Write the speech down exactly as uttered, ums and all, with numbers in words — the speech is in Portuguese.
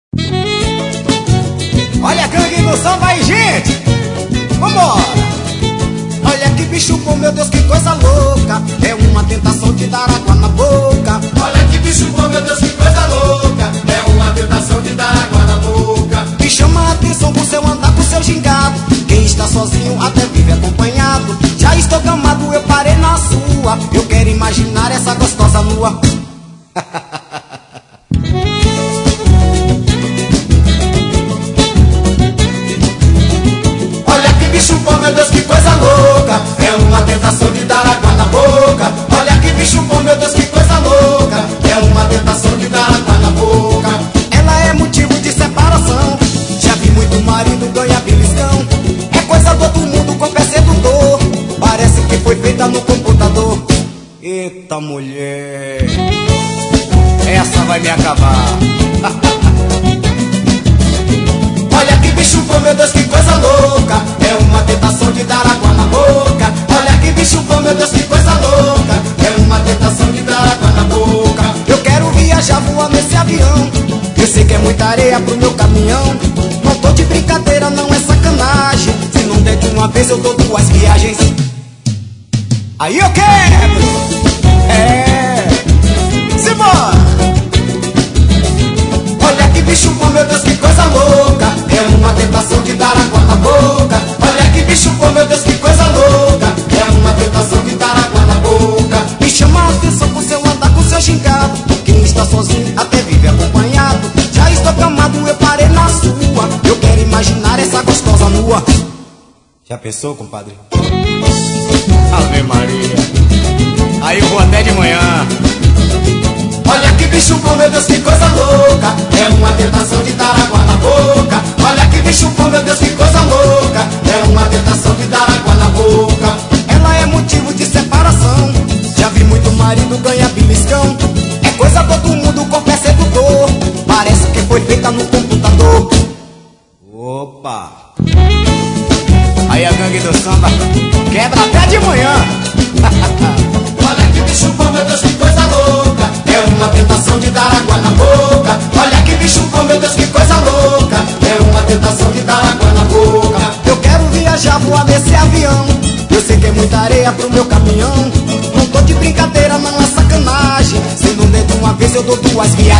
Olha a gangue do samba aí, gente. Vambora. Olha que bicho bom, meu Deus, que coisa louca. É uma tentação de dar água na boca. Olha que bicho bom, meu Deus, que coisa louca. É uma tentação de dar água na boca. Me chama a atenção por seu andar com seu gingado. Quem está sozinho até vive acompanhado. Já estou gamado, eu parei na sua. Eu quero imaginar essa gostosa nua. Olha que bicho bom, meu Deus, que coisa louca. É uma tentação de dar água na boca. Olha que bicho bom, meu Deus, que coisa louca. É uma tentação de dar água na boca. Ela é motivo de separação. Já vi muito marido ganhar beliscão. É coisa do outro mundo, corpo é sedutor. Parece que foi feita no computador. Eita mulher, essa vai me acabar. Olha que bicho bom, meu Deus, que coisa louca. É uma tentação de dar água na boca. Olha que bicho bom, meu Deus, que coisa louca. É uma tentação de dar água na boca. Eu quero viajar, voar nesse avião. Eu sei que é muita areia pro meu caminhão. Não tô de brincadeira, não é sacanagem. Se não der de uma vez eu dou duas viagens. Aí eu quero. É, simbora. Olha que bicho bom, meu Deus, que coisa louca. É uma tentação de dar água na boca. Olha que bicho bom, meu Deus, que coisa louca. É uma tentação de dar água na boca. Me chama a atenção por seu andar com seu gingado. Quem está sozinho até vive acompanhado. Já estou gamado, eu parei na sua. Eu quero imaginar essa gostosa nua. Já pensou, compadre? Ave Maria. Aí eu vou até de manhã. Olha que bicho bom, meu Deus, que coisa louca. É uma tentação de dar água na boca. Olha que bicho bom, meu Deus, que coisa louca. É uma tentação de dar água na boca. Ela é motivo de separação. Já vi muito marido ganhar beliscão. É coisa do outro mundo, o corpo é sedutor. Parece que foi feita no computador. Opa! Aí a gangue do samba quebra até de manhã. Olha que bicho bom, meu Deus, que coisa louca. É uma tentação de dar água na boca. Olha que bicho bom, meu Deus, que coisa louca. É uma tentação de dar água na boca. Eu quero viajar, voar nesse avião. Eu sei que é muita areia pro meu caminhão. Não tô de brincadeira, não é sacanagem. Se não der de uma vez eu dou duas viagens.